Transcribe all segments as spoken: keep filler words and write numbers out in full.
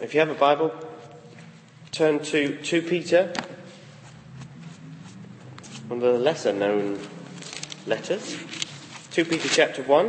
If you have a Bible, turn to Second Peter, one of the lesser known letters. Second Peter chapter one.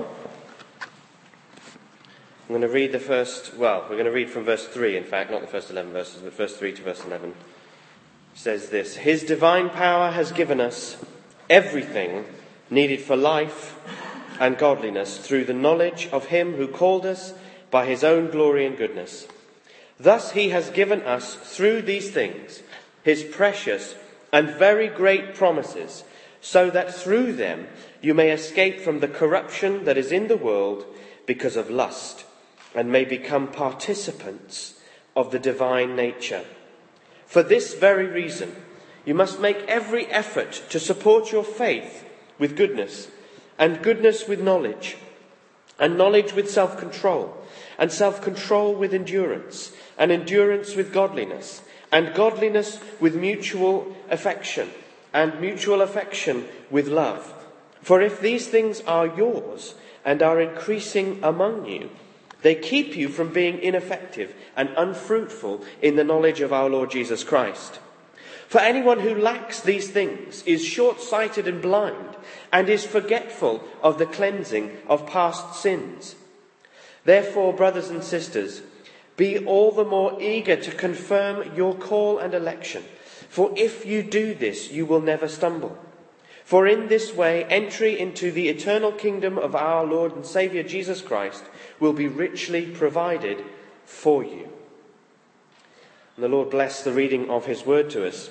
I'm going to read the first, well, we're going to read from verse three, in fact, not the first eleven verses, but verse three to verse eleven. It says this: His divine power has given us everything needed for life and godliness through the knowledge of him who called us by his own glory and goodness. Thus he has given us through these things his precious and very great promises, so that through them you may escape from the corruption that is in the world because of lust, and may become participants of the divine nature. For this very reason, you must make every effort to support your faith with goodness, and goodness with knowledge, and knowledge with self-control, and self-control with endurance, and endurance with godliness, and godliness with mutual affection, and mutual affection with love. For if these things are yours and are increasing among you, they keep you from being ineffective and unfruitful in the knowledge of our Lord Jesus Christ. For anyone who lacks these things is short-sighted and blind, and is forgetful of the cleansing of past sins. Therefore, brothers and sisters, be all the more eager to confirm your call and election, for if you do this, you will never stumble. For in this way, entry into the eternal kingdom of our Lord and Saviour Jesus Christ will be richly provided for you. And the Lord bless the reading of his word to us.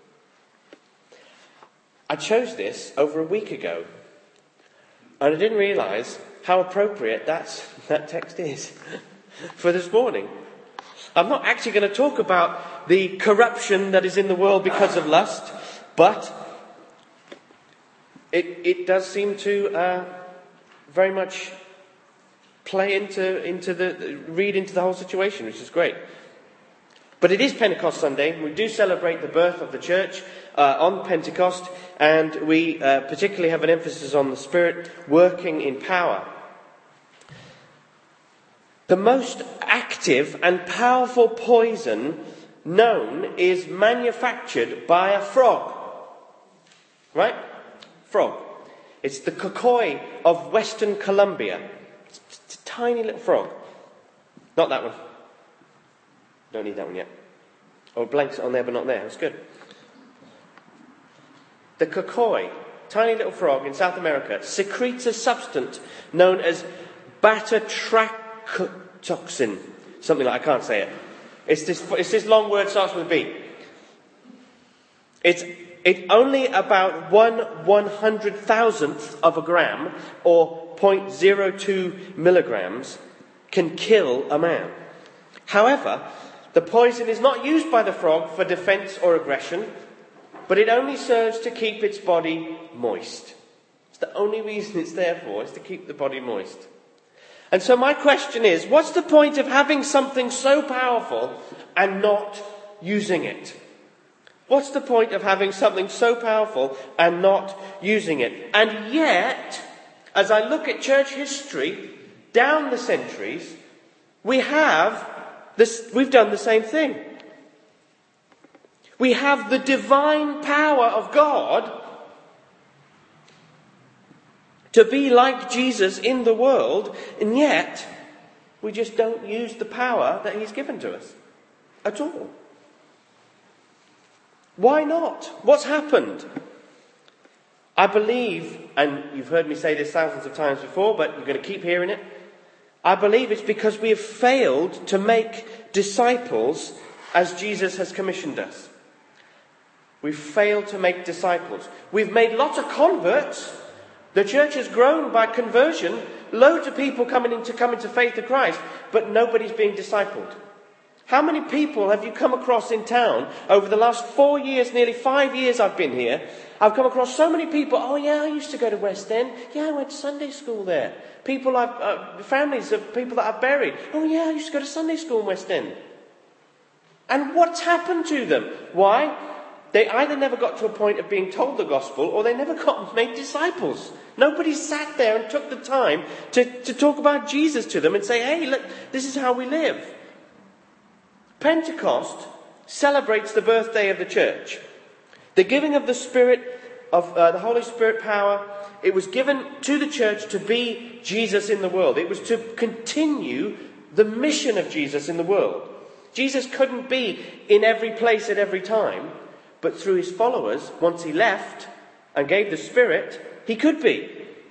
I chose this over a week ago, and I didn't realise how appropriate that's, that text is for this morning. I'm not actually going to talk about the corruption that is in the world because of lust, but it, it does seem to uh, very much play into, into the, read into the whole situation, which is great. But it is Pentecost Sunday. We do celebrate the birth of the church uh, on Pentecost, and we uh, particularly have an emphasis on the Spirit working in power. The most active and powerful poison known is manufactured by a frog. Right? Frog. It's the kokoi of Western Colombia. It's, it's a tiny little frog. Not that one. Don't need that one yet. Oh, blanks on there but not there. That's good. The kokoi, tiny little frog in South America, secretes a substance known as beta-tractoxin. Something like, I can't say it. It's this, it's this long word, starts with a B. It's it only about one one hundred thousandth of a gram, or zero point zero two milligrams, can kill a man. However, the poison is not used by the frog for defence or aggression, but it only serves to keep its body moist. It's the only reason it's there for, is to keep the body moist. And so my question is, what's the point of having something so powerful and not using it? What's the point of having something so powerful and not using it? And yet, as I look at church history down the centuries, we have this, we've done the same thing. We have the divine power of God to be like Jesus in the world, and yet we just don't use the power that he's given to us at all. Why not? What's happened? I believe, and you've heard me say this thousands of times before, but you're going to keep hearing it. I believe it's because we have failed to make disciples as Jesus has commissioned us. We've failed to make disciples. We've made lots of converts. The church has grown by conversion. Loads of people coming into coming to faith in Christ, but nobody's being discipled. How many people have you come across in town over the last four years, nearly five years I've been here? I've come across so many people. Oh yeah, I used to go to West End. Yeah, I went to Sunday school there. People I've, uh, families of people that I've buried. Oh yeah, I used to go to Sunday school in West End. And what's happened to them? Why? They either never got to a point of being told the gospel, or they never got made disciples. Nobody sat there and took the time to, to talk about Jesus to them and say, hey, look, this is how we live. Pentecost celebrates the birthday of the church. The giving of the Spirit, of uh, the Holy Spirit power, it was given to the church to be Jesus in the world. It was to continue the mission of Jesus in the world. Jesus couldn't be in every place at every time, but through his followers, once he left and gave the Spirit, he could be.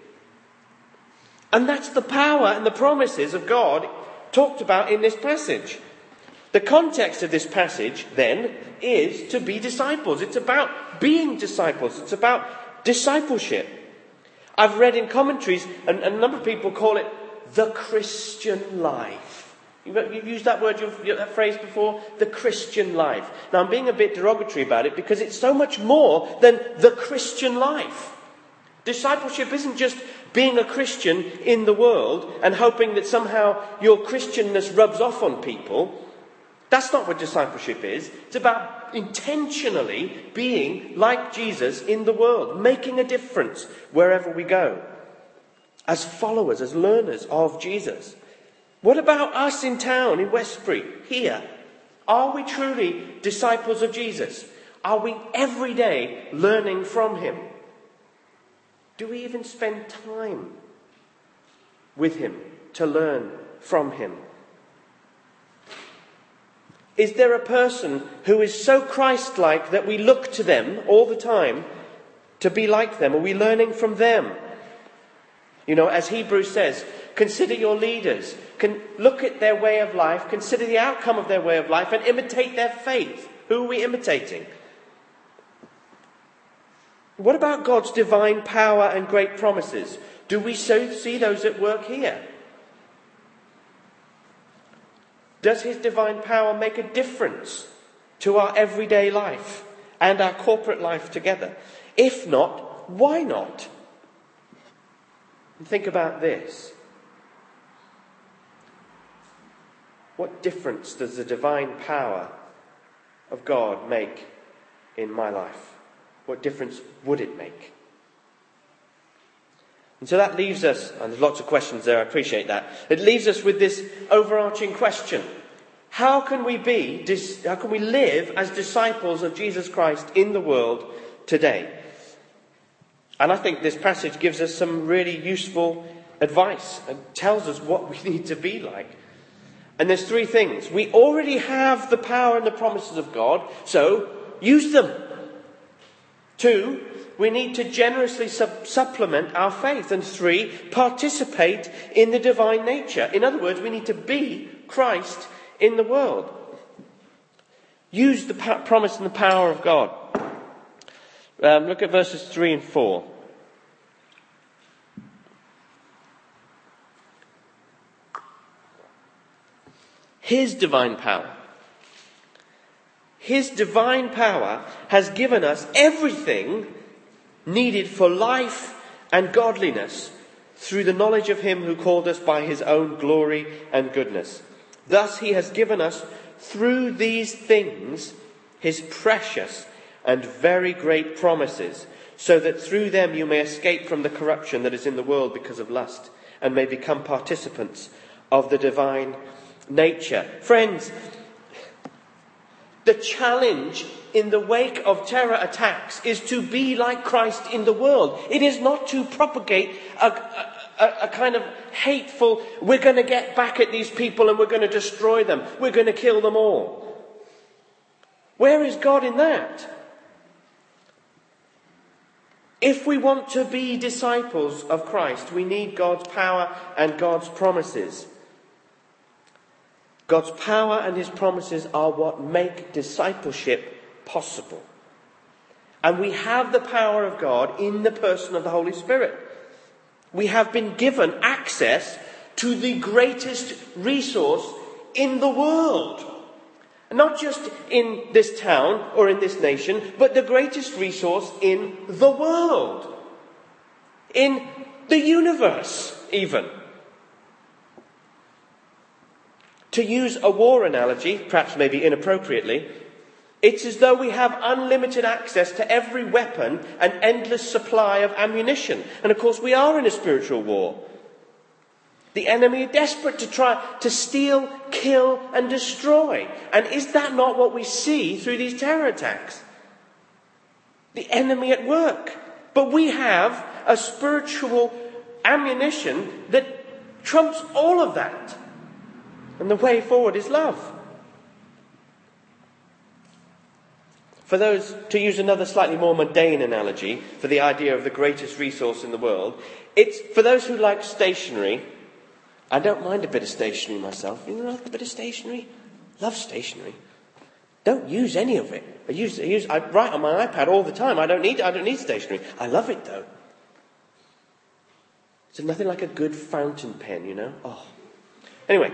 And that's the power and the promises of God talked about in this passage. The context of this passage, then, is to be disciples. It's about being disciples. It's about discipleship. I've read in commentaries, and a number of people call it the Christian life. You've used that word, that phrase before, the Christian life. Now, I'm being a bit derogatory about it because it's so much more than the Christian life. Discipleship isn't just being a Christian in the world and hoping that somehow your Christianness rubs off on people. That's not what discipleship is. It's about intentionally being like Jesus in the world, making a difference wherever we go, as followers, as learners of Jesus. What about us in town, in Westbury, here? Are we truly disciples of Jesus? Are we every day learning from him? Do we even spend time with him to learn from him? Is there a person who is so Christ-like that we look to them all the time to be like them? Are we learning from them? You know, as Hebrews says, consider your leaders. Can look at their way of life, consider the outcome of their way of life and imitate their faith. Who are we imitating? What about God's divine power and great promises? Do we so see those at work here? Does his divine power make a difference to our everyday life and our corporate life together? If not, why not? And think about this. What difference does the divine power of God make in my life? What difference would it make? And so that leaves us, and there's lots of questions there, I appreciate that. It leaves us with this overarching question. How can we be, how can we live as disciples of Jesus Christ in the world today? And I think this passage gives us some really useful advice and tells us what we need to be like. And there's three things. We already have the power and the promises of God, so use them. Two, we need to generously sub- supplement our faith. And three, participate in the divine nature. In other words, we need to be Christ in the world. Use the pa- promise and the power of God. Um, look at verses three and four. His divine power. His divine power has given us everything needed for life and godliness through the knowledge of him who called us by his own glory and goodness. Thus he has given us through these things his precious and very great promises, so that through them you may escape from the corruption that is in the world because of lust, and may become participants of the divine nature. Friends, the challenge in the wake of terror attacks is to be like Christ in the world. It is not to propagate a, a, a kind of hateful, we're going to get back at these people and we're going to destroy them. We're going to kill them all. Where is God in that? If we want to be disciples of Christ, we need God's power and God's promises. God's power and his promises are what make discipleship possible. And we have the power of God in the person of the Holy Spirit. We have been given access to the greatest resource in the world. Not just in this town or in this nation, but the greatest resource in the world. In the universe, even. To use a war analogy, perhaps maybe inappropriately, it's as though we have unlimited access to every weapon and endless supply of ammunition. And of course we are in a spiritual war. The enemy are desperate to try to steal, kill, and destroy. And is that not what we see through these terror attacks? The enemy at work. But we have a spiritual ammunition that trumps all of that. And the way forward is love. For those, to use another slightly more mundane analogy for the idea of the greatest resource in the world, it's for those who like stationery. I don't mind a bit of stationery myself. You know, a bit of stationery? Love stationery. Don't use any of it. I use, I use, I write on my iPad all the time. I don't need, I don't need stationery. I love it though. It's nothing like a good fountain pen, you know. Oh, anyway.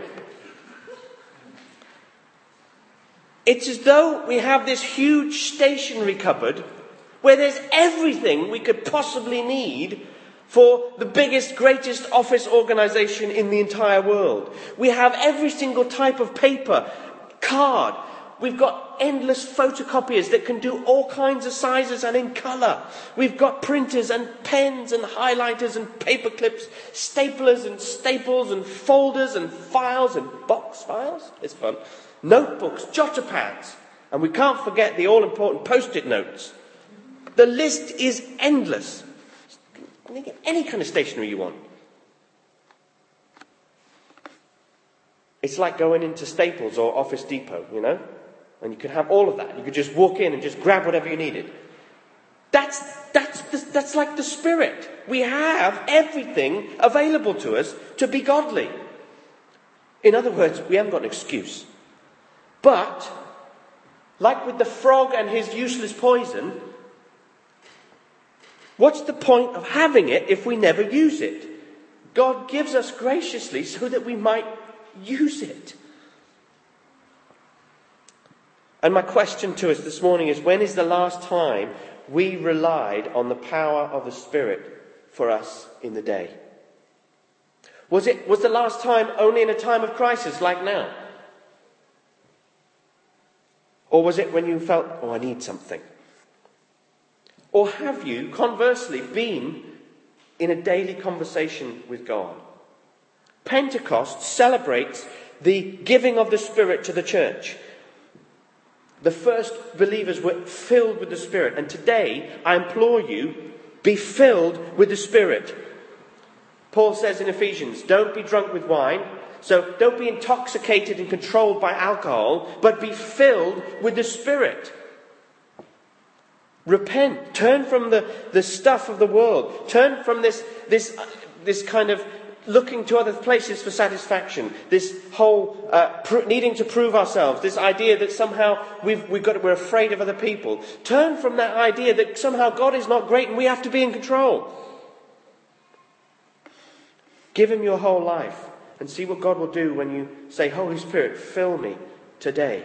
It's as though we have this huge stationery cupboard where there's everything we could possibly need for the biggest, greatest office organisation in the entire world. We have every single type of paper, card. We've got endless photocopiers that can do all kinds of sizes and in colour. We've got printers and pens and highlighters and paper clips, staplers and staples and folders and files and box files. It's fun. Notebooks, jotter pads. And we can't forget the all-important post-it notes. The list is endless. You can get any kind of stationery you want. It's like going into Staples or Office Depot, you know? And you could have all of that. You could just walk in and just grab whatever you needed. That's, that's, the, that's like the Spirit. We have everything available to us to be godly. In other words, we haven't got an excuse. But, like with the frog and his useless poison, what's the point of having it if we never use it? God gives us graciously so that we might use it. And my question to us this morning is, when is the last time we relied on the power of the Spirit for us in the day? Was it, was the last time only in a time of crisis like now? Or was it when you felt, oh, I need something? Or have you, conversely, been in a daily conversation with God? Pentecost celebrates the giving of the Spirit to the church. The first believers were filled with the Spirit. And today, I implore you, be filled with the Spirit. Paul says in Ephesians, don't be drunk with wine. So don't be intoxicated and controlled by alcohol, but be filled with the Spirit. Repent. Turn from the, the stuff of the world. Turn from this, this, this kind of looking to other places for satisfaction. This whole uh, pr- needing to prove ourselves. This idea that somehow we've, we've got, we're afraid of other people. Turn from that idea that somehow God is not great and we have to be in control. Give him your whole life. And see what God will do when you say, Holy Spirit, fill me today.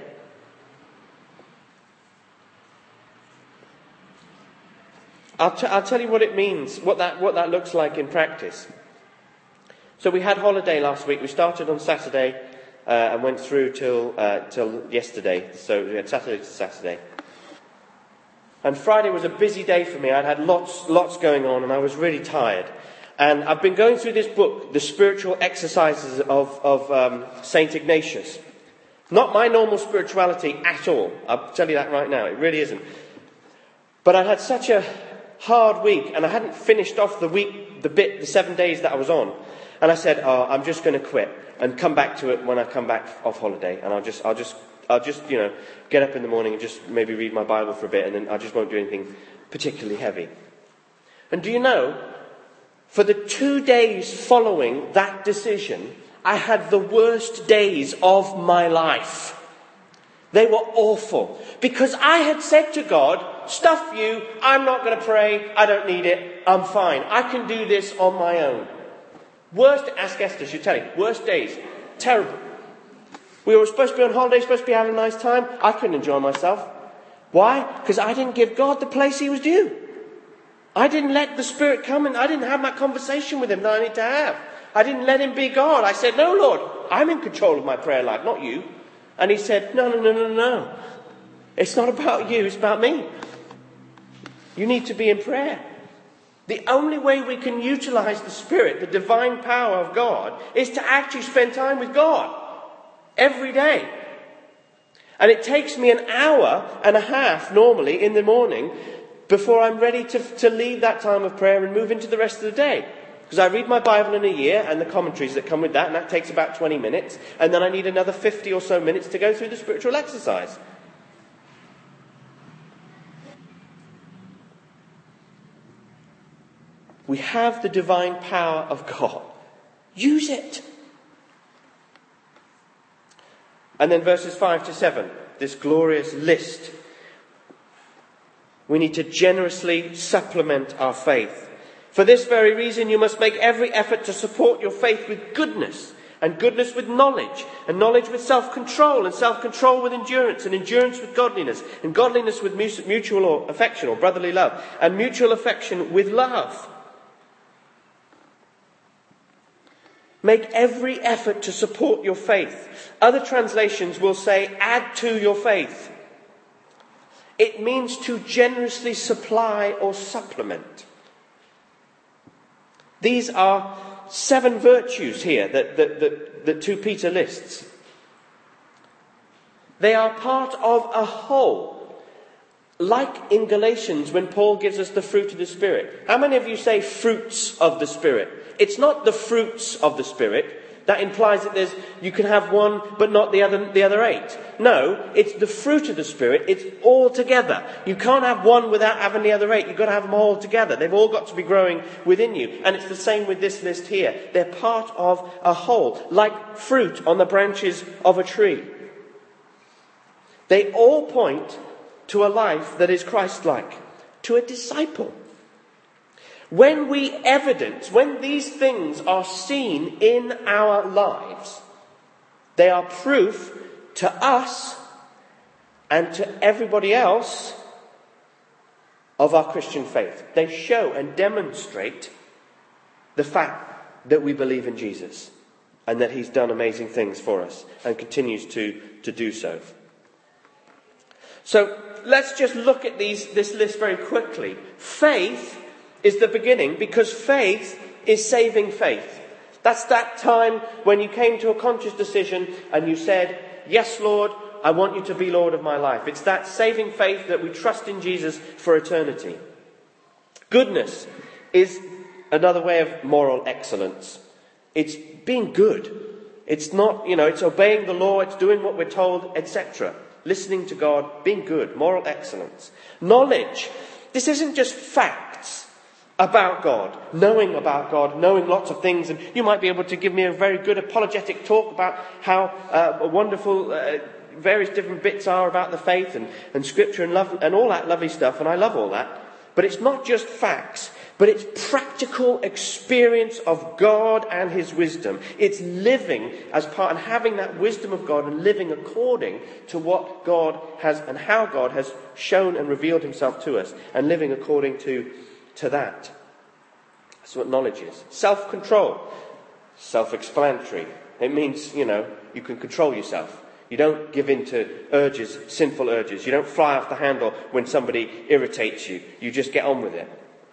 I'll, t- I'll tell you what it means, what that, what that looks like in practice. So we had holiday last week. We started on Saturday uh, and went through till, uh, till yesterday. So we had Saturday to Saturday. And Friday was a busy day for me. I'd had lots, lots going on and I was really tired. And I've been going through this book, The Spiritual Exercises of, of um, Saint Ignatius. Not my normal spirituality at all. I'll tell you that right now. It really isn't. But I'd had such a hard week and I hadn't finished off the week, the bit, the seven days that I was on. And I said, oh, I'm just going to quit and come back to it when I come back off holiday. And I'll just, I'll just, I'll just, you know, get up in the morning and just maybe read my Bible for a bit and then I just won't do anything particularly heavy. And do you know, for the two days following that decision, I had the worst days of my life. They were awful. Because I had said to God, stuff you, I'm not going to pray, I don't need it, I'm fine. I can do this on my own. Worst, ask Esther, she'll tell you, worst days. Terrible. We were supposed to be on holiday, supposed to be having a nice time. I couldn't enjoy myself. Why? Because I didn't give God the place he was due. I didn't let the Spirit come and I didn't have that conversation with him that I need to have. I didn't let him be God. I said, no, Lord, I'm in control of my prayer life, not you. And he said, no, no, no, no, no. It's not about you, it's about me. You need to be in prayer. The only way we can utilize the Spirit, the divine power of God, is to actually spend time with God every day. And it takes me an hour and a half normally in the morning before I'm ready to, to leave that time of prayer and move into the rest of the day. Because I read my Bible in a year and the commentaries that come with that, and that takes about twenty minutes. And then I need another fifty or so minutes to go through the spiritual exercise. We have the divine power of God. Use it. And then verses five to seven, this glorious list. We need to generously supplement our faith. For this very reason, you must make every effort to support your faith with goodness, and goodness with knowledge, and knowledge with self-control, and self-control with endurance, and endurance with godliness, and godliness with mutual affection or brotherly love, and mutual affection with love. Make every effort to support your faith. Other translations will say, add to your faith. It means to generously supply or supplement. These are seven virtues here that, that, that, that two Peter lists. They are part of a whole. Like in Galatians when Paul gives us the fruit of the Spirit. How many of you say fruits of the Spirit? It's not the fruits of the Spirit. That implies that there's you can have one but not the other the other eight. No, it's the fruit of the Spirit. It's all together. You can't have one without having the other eight. You've got to have them all together. They've all got to be growing within you. And it's the same with this list here. They're part of a whole, like fruit on the branches of a tree. They all point to a life that is Christ-like, to a disciple. When we evidence, when these things are seen in our lives, they are proof to us and to everybody else of our Christian faith. They show and demonstrate the fact that we believe in Jesus and that he's done amazing things for us and continues to, to do so. So let's just look at these, this list very quickly. Faith is the beginning, because faith is saving faith. That's that time when you came to a conscious decision and you said, yes, Lord, I want you to be Lord of my life. It's that saving faith that we trust in Jesus for eternity. Goodness is another way of moral excellence. It's being good. It's not, you know, it's obeying the law, it's doing what we're told, et cetera. Listening to God, being good, moral excellence. Knowledge. This isn't just facts about God, knowing about God, knowing lots of things. And you might be able to give me a very good apologetic talk about how uh, wonderful uh, various different bits are about the faith and, and scripture and love and all that lovely stuff. And I love all that. But it's not just facts, but it's practical experience of God and his wisdom. It's living as part and having that wisdom of God and living according to what God has and how God has shown and revealed himself to us, and living according to, to that. That's what knowledge is. Self-control. Self-explanatory. It means, you know, you can control yourself. You don't give in to urges, sinful urges. You don't fly off the handle when somebody irritates you. You just get on with it.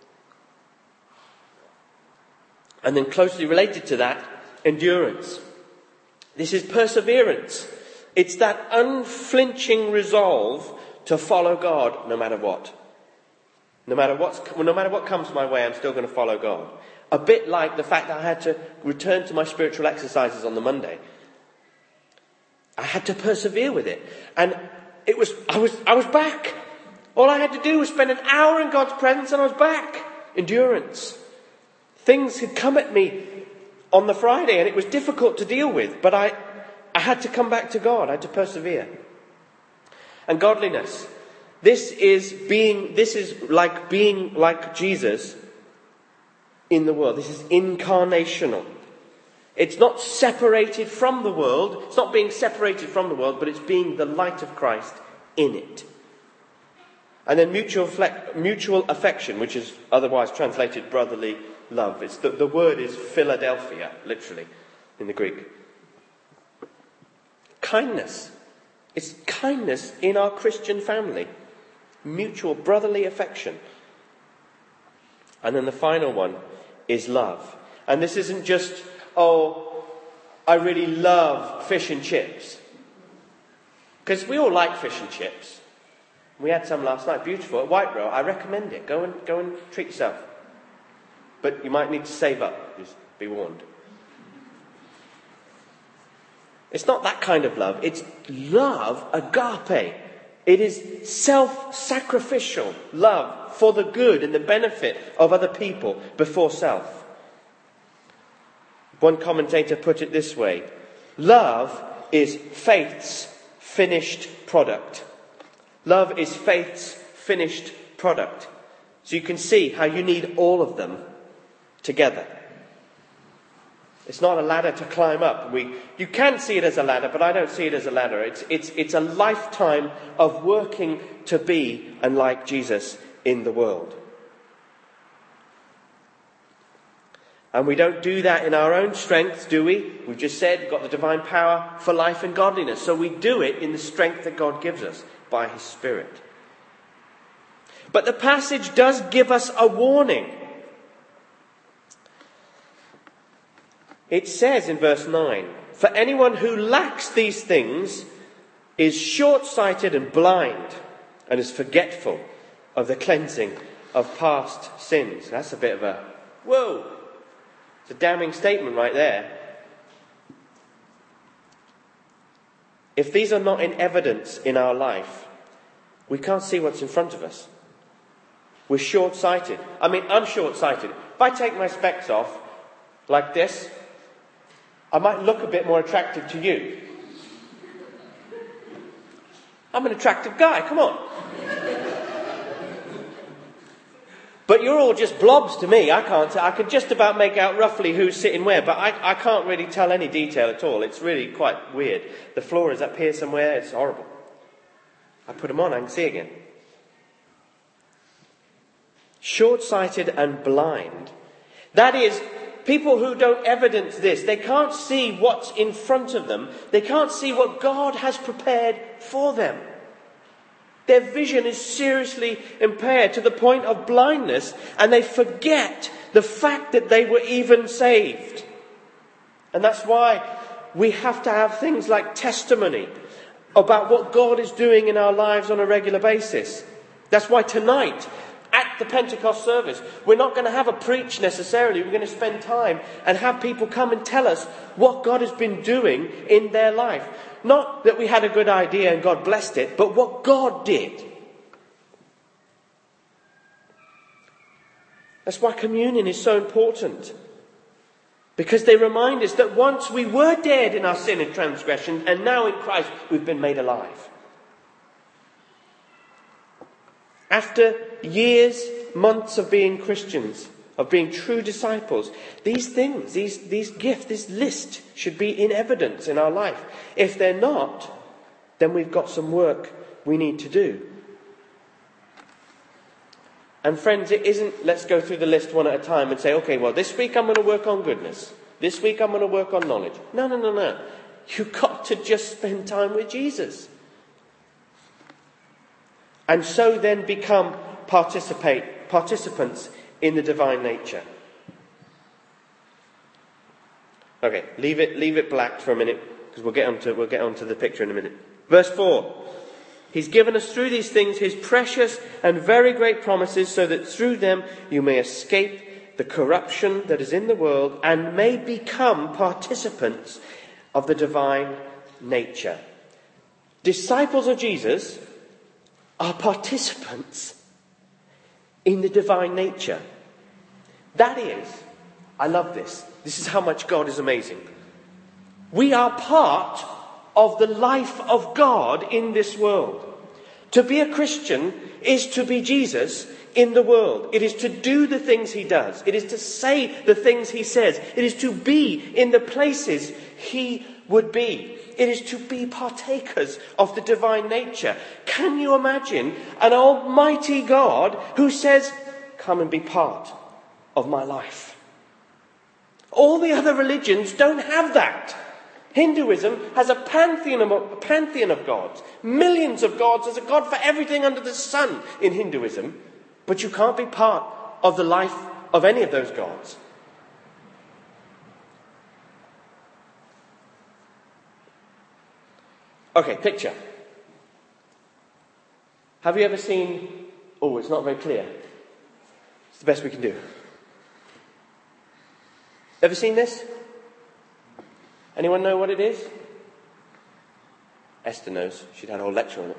And then closely related to that, endurance. This is perseverance. It's that unflinching resolve to follow God no matter what. No matter what's, no matter what comes my way, I'm still going to follow God. A bit like the fact that I had to return to my spiritual exercises on the Monday. I had to persevere with it. And it was, I was, I was back. All I had to do was spend an hour in God's presence and I was back. Endurance. Things had come at me on the Friday and it was difficult to deal with, but I, I had to come back to God. I had to persevere. And godliness. This is being, this is like being like Jesus in the world. This is incarnational. It's not separated from the world. It's not being separated from the world, but it's being the light of Christ in it. And then mutual, mutual affection, which is otherwise translated brotherly love. It's the, the word is Philadelphia, literally, in the Greek. Kindness. It's kindness in our Christian family. Mutual brotherly affection. And then the final one is love. And this isn't just, oh, I really love fish and chips. Because we all like fish and chips. We had some last night, beautiful, at White Row. I recommend it. Go and go and treat yourself. But you might need to save up, just be warned. It's not that kind of love. It's love, agape. It is self-sacrificial love for the good and the benefit of other people before self. One commentator put it this way: love is faith's finished product. Love is faith's finished product. So you can see how you need all of them together. It's not a ladder to climb up. We, you can see it as a ladder, but I don't see it as a ladder. It's, it's, it's a lifetime of working to be and like Jesus in the world. And we don't do that in our own strength, do we? We've just said we've got the divine power for life and godliness. So we do it in the strength that God gives us by his Spirit. But the passage does give us a warning. It says in verse nine, "For anyone who lacks these things is short-sighted and blind and is forgetful of the cleansing of past sins." That's a bit of a, whoa, it's a damning statement right there. If these are not in evidence in our life, we can't see what's in front of us. We're short-sighted. I mean, I'm short-sighted. If I take my specs off like this, I might look a bit more attractive to you. I'm an attractive guy, come on. But you're all just blobs to me. I can't. I can just about make out roughly who's sitting where, but I, I can't really tell any detail at all. It's really quite weird. The floor is up here somewhere. It's horrible. I put them on, I can see again. Short-sighted and blind. That is, people who don't evidence this, they can't see what's in front of them. They can't see what God has prepared for them. Their vision is seriously impaired to the point of blindness, and they forget the fact that they were even saved. And that's why we have to have things like testimony about what God is doing in our lives on a regular basis. That's why tonight, at the Pentecost service, we're not going to have a preach necessarily. We're going to spend time and have people come and tell us what God has been doing in their life. Not that we had a good idea and God blessed it, but what God did. That's why communion is so important. Because they remind us that once we were dead in our sin and transgression, and now in Christ we've been made alive. After years, months of being Christians, of being true disciples, these things, these, these gifts, this list should be in evidence in our life. If they're not, then we've got some work we need to do. And friends, it isn't, let's go through the list one at a time and say, okay, well, this week I'm going to work on goodness. This week I'm going to work on knowledge. No, no, no, no. You've got to just spend time with Jesus. And so then become participate participants in the divine nature. Okay, leave it leave it black for a minute, because we'll get onto we'll get onto the picture in a minute. Verse four. He's given us through these things his precious and very great promises, so that through them you may escape the corruption that is in the world and may become participants of the divine nature. Disciples of Jesus are participants in the divine nature. That is, I love this. This is how much God is amazing. We are part of the life of God in this world. To be a Christian is to be Jesus in the world. It is to do the things he does. It is to say the things he says. It is to be in the places he would be. It is to be partakers of the divine nature. Can you imagine an almighty God who says, come and be part of my life? All the other religions don't have that. Hinduism has a pantheon of, a pantheon of gods. Millions of gods. There's a God for everything under the sun in Hinduism. But you can't be part of the life of any of those gods. Okay, picture. Have you ever seen... Oh, it's not very clear. It's the best we can do. Ever seen this? Anyone know what it is? Esther knows. She'd had a whole lecture on it.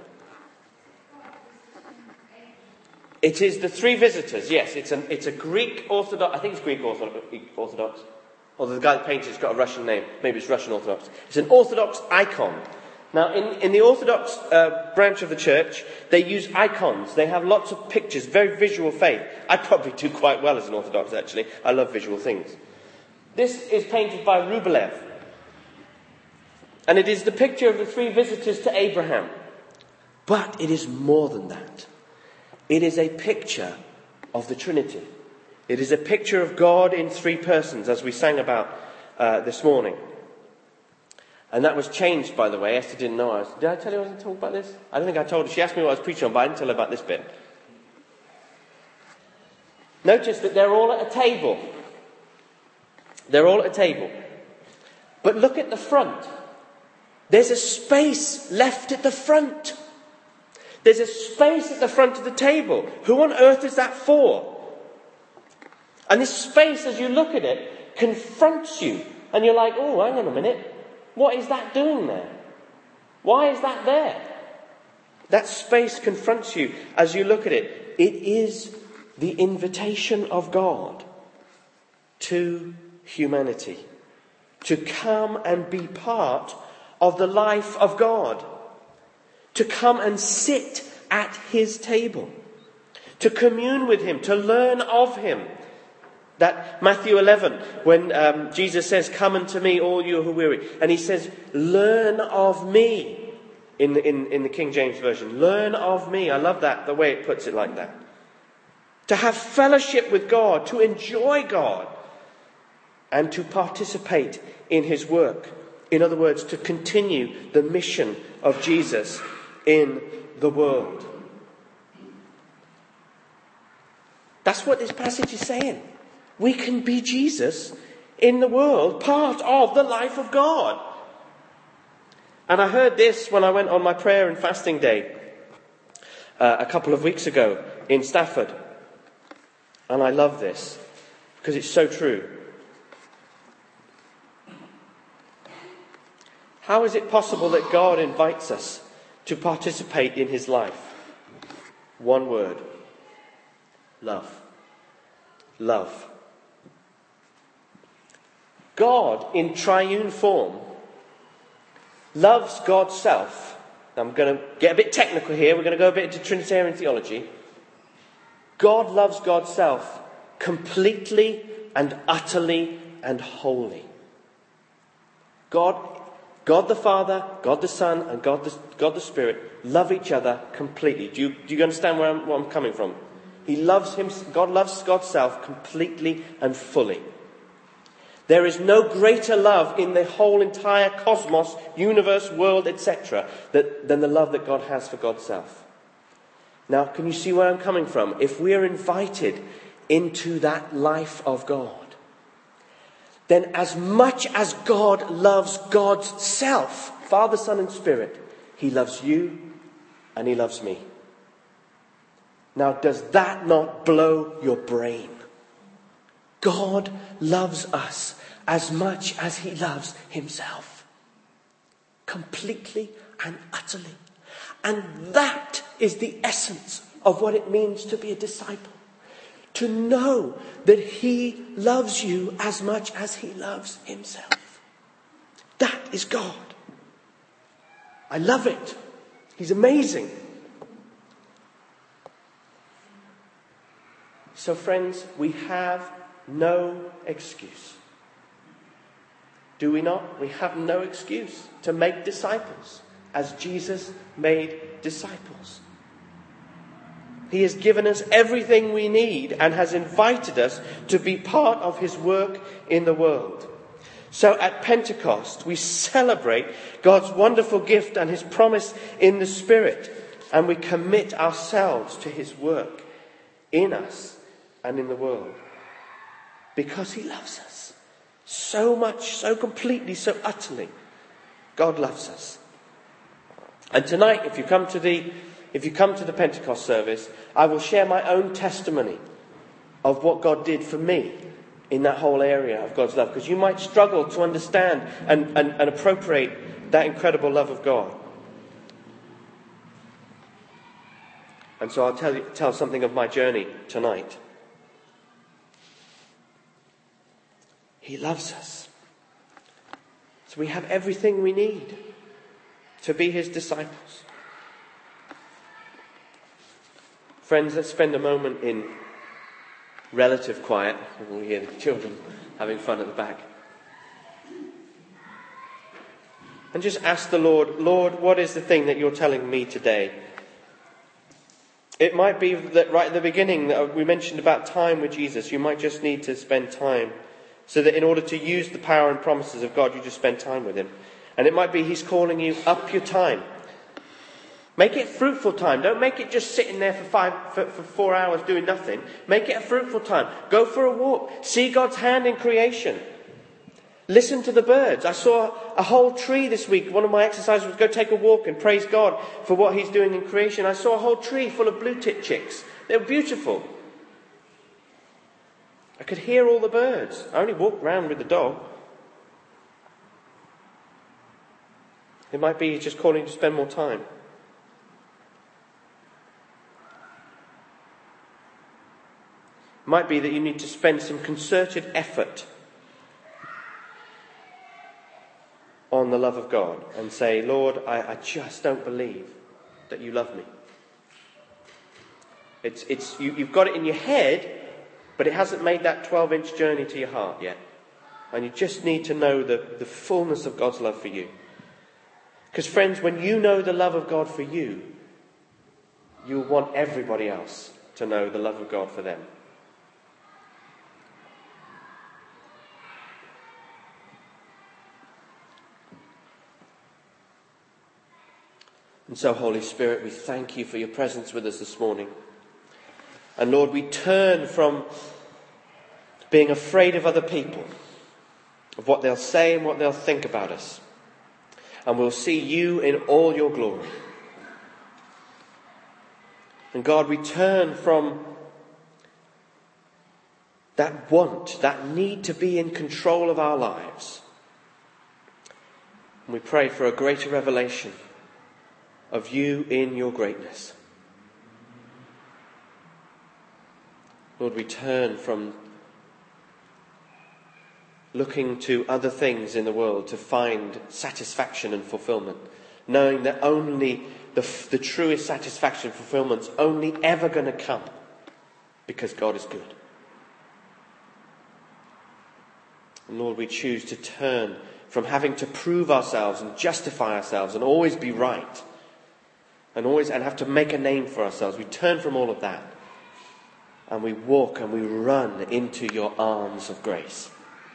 It is the three visitors. Yes, it's, an, it's a Greek Orthodox... I think it's Greek Orthodox. Although the guy that painted it's got a Russian name. Maybe it's Russian Orthodox. It's an Orthodox icon. Now, in, in the Orthodox uh, branch of the church, they use icons. They have lots of pictures, very visual faith. I probably do quite well as an Orthodox, actually. I love visual things. This is painted by Rublev. And it is the picture of the three visitors to Abraham. But it is more than that. It is a picture of the Trinity. It is a picture of God in three persons, as we sang about uh, this morning. And that was changed, by the way. Esther didn't know I was... Did I tell you I was going to talk about this? I don't think I told her. She asked me what I was preaching on, but I didn't tell her about this bit. Notice that they're all at a table. They're all at a table. But look at the front. There's a space left at the front. There's a space at the front of the table. Who on earth is that for? And this space, as you look at it, confronts you. And you're like, oh, hang on a minute. What is that doing there? Why is that there? That space confronts you as you look at it. It is the invitation of God to humanity to come and be part of the life of God, to come and sit at his table, to commune with him, to learn of him. That Matthew eleven, when um, Jesus says, come unto me, all you who are weary. And he says, learn of me. In the, in, in the King James Version. Learn of me. I love that, the way it puts it like that. To have fellowship with God, to enjoy God, and to participate in his work. In other words, to continue the mission of Jesus in the world. That's what this passage is saying. We can be Jesus in the world, part of the life of God. And I heard this when I went on my prayer and fasting day uh, a couple of weeks ago in Stafford. And I love this because it's so true. How is it possible that God invites us to participate in his life? One word. Love. Love. God, in triune form, loves God's self. Now I'm going to get a bit technical here. We're going to go a bit into Trinitarian theology. God loves God's self completely and utterly and wholly. God, God the Father, God the Son, and God the, God the Spirit love each other completely. Do you, do you understand where I'm, where I'm coming from? He loves him. God loves God's self completely and fully. There is no greater love in the whole entire cosmos, universe, world, et cetera, than the love that God has for God's self. Now, can you see where I'm coming from? If we are invited into that life of God, then as much as God loves God's self, Father, Son, and Spirit, he loves you and he loves me. Now, does that not blow your brain? God loves us as much as he loves himself. Completely and utterly. And that is the essence of what it means to be a disciple. To know that he loves you as much as he loves himself. That is God. I love it. He's amazing. So friends, we have no excuse. Do we not? We have no excuse to make disciples as Jesus made disciples. He has given us everything we need and has invited us to be part of his work in the world. So at Pentecost, we celebrate God's wonderful gift and his promise in the Spirit, and we commit ourselves to his work in us and in the world. Because he loves us. So much, so completely, so utterly. God loves us. And tonight, if you come to the if you come to the Pentecost service, I will share my own testimony of what God did for me in that whole area of God's love. Because you might struggle to understand and, and, and appropriate that incredible love of God. And so I'll tell you, tell something of my journey tonight. He loves us. So we have everything we need to be his disciples. Friends, let's spend a moment in relative quiet. We hear the children having fun at the back. And just ask the Lord, Lord, what is the thing that you're telling me today? It might be that right at the beginning that we mentioned about time with Jesus. You might just need to spend time so that in order to use the power and promises of God, you just spend time with him. And it might be he's calling you up your time. Make it fruitful time. Don't make it just sitting there for five, for, for four hours doing nothing. Make it a fruitful time. Go for a walk. See God's hand in creation. Listen to the birds. I saw a whole tree this week. One of my exercises was go take a walk and praise God for what he's doing in creation. I saw a whole tree full of blue-tit chicks. They were beautiful. I could hear all the birds. I only walked around with the dog. It might be he's just calling you to spend more time. It might be that you need to spend some concerted effort on the love of God and say, Lord, I, I just don't believe that you love me. It's, it's, you, you've got it in your head, but it hasn't made that twelve-inch journey to your heart yet. And you just need to know the, the fullness of God's love for you. Because friends, when you know the love of God for you, you'll want everybody else to know the love of God for them. And so, Holy Spirit, we thank you for your presence with us this morning. And Lord, we turn from being afraid of other people, of what they'll say and what they'll think about us. And we'll see you in all your glory. And God, we turn from that want, that need to be in control of our lives. And we pray for a greater revelation of you in your greatness. Lord, we turn from looking to other things in the world to find satisfaction and fulfillment, knowing that only the, the truest satisfaction and fulfillment is only ever going to come because God is good. And Lord, we choose to turn from having to prove ourselves and justify ourselves and always be right and always and have to make a name for ourselves. We turn from all of that and we walk and we run into your arms of grace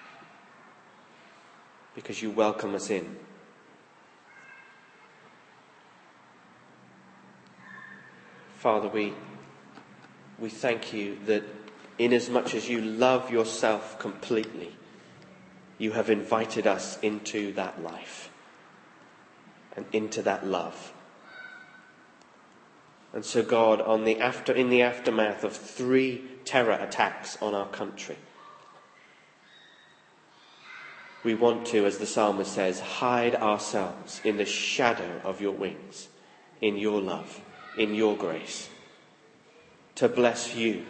because you welcome us in. Father, we we thank you that inasmuch as you love yourself completely, you have invited us into that life and into that love. And so, God, on the after, in the aftermath of three terror attacks on our country, we want to, as the psalmist says, hide ourselves in the shadow of your wings, in your love, in your grace, to bless you,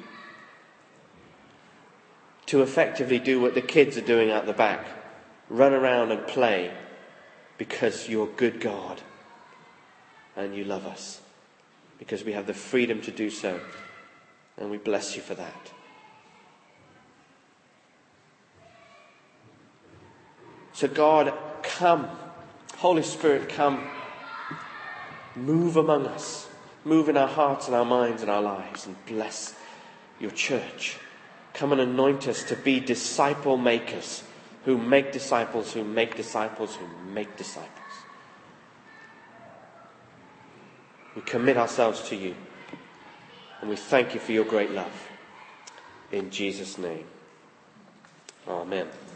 to effectively do what the kids are doing out the back, run around and play, because you're good God and you love us, because we have the freedom to do so, and we bless you for that. So God, come. Holy Spirit, come. Move among us. Move in our hearts and our minds and our lives, and bless your church. Come and anoint us to be disciple makers, who make disciples, who make disciples, who make disciples. We commit ourselves to you, and we thank you for your great love. In Jesus' name. Amen.